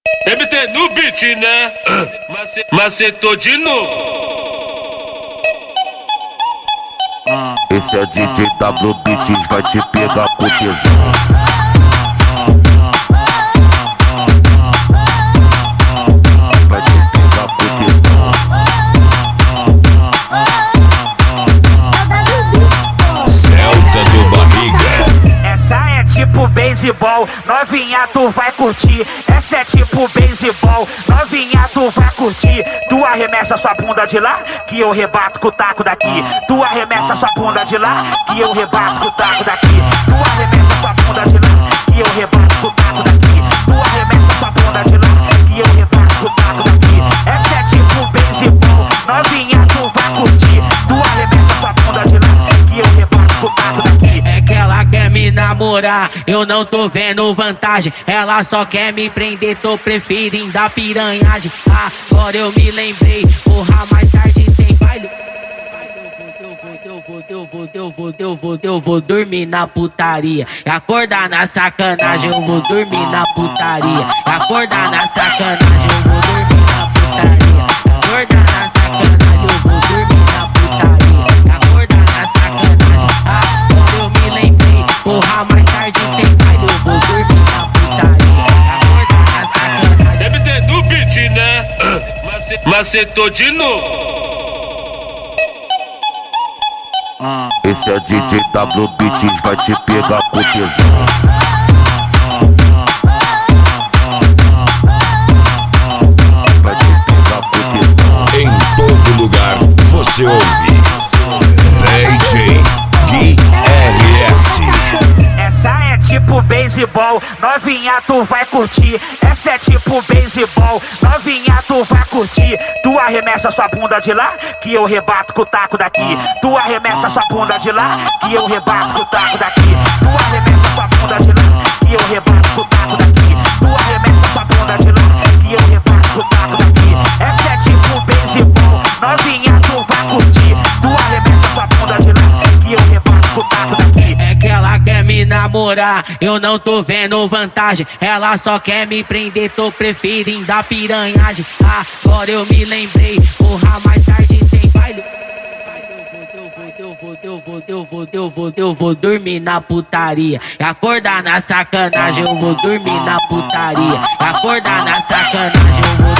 MT no beat, né? Macetou de novo. Esse é DJ W Beats, vai te pegar com tesão. Vai te pegar com tesão. Celta do barriga. Essa é tipo beisebol, novinha tu vai curtir. Essa é tipo beisebol, novinha tu vai curtir. Tu arremessa sua bunda de lá, que eu rebato com o taco daqui. Tu arremessa sua bunda de lá, que eu rebato com o taco daqui. Tu arremessa sua bunda de lá, que eu rebato com o taco daqui. Tu arremessa sua bunda de lá, que eu rebato com o taco daqui. Essa é tipo beisebol, novinha tu vai curtir. Tu arremessa sua bunda de lá, que eu rebato com o taco daqui. É que ela quer me namorar, eu não tô vendo vantagem. Ela só quer me prender, tô preferindo a piranhagem. Agora eu me lembrei, porra, mais tarde tem baile. Eu vou dormir na putaria e acordar na sacanagem. Eu vou dormir na putaria e acordar na sacanagem. Eu vou dormir na putaria e acordar na sacanagem. Eu vou dormir na putaria e acordar na sacanagem. Agora eu me lembrei, porra, mais tarde tem baile. Eu vou dormir na putaria e acordar na sacanagem. MT no beat, né? Macetou de novo. Esse é DJ W Beats, vai te pegar com tesão. Vai te pegar com tesão. Em todo lugar você ouve DJ Gui RS. Essa é tipo beisebol, novinha tu vai curtir. Essa é tipo beisebol, novinha tu vai curtir. Tu arremessa sua bunda de lá, que eu rebato com o taco daqui. Tu arremessa sua bunda de lá, que eu rebato com o taco daqui. Tu arremessa sua bunda de lá, que eu rebato com o taco daqui. Tu arremessa sua bunda de lá, que eu rebato com o taco daqui. Essa é tipo beisebol, novinha tu vai curtir. Tu arremessa sua bunda de lá, que eu rebato com o taco daqui. É que ela quer me namorar, eu não tô vendo vantagem. Ela só quer me prender, tô preferindo a piranhagem. Agora eu me lembrei, porra, mais tarde tem baile. Eu vou dormir na putaria e acordar na sacanagem. Eu vou dormir na putaria e acordar na sacanagem. Eu vou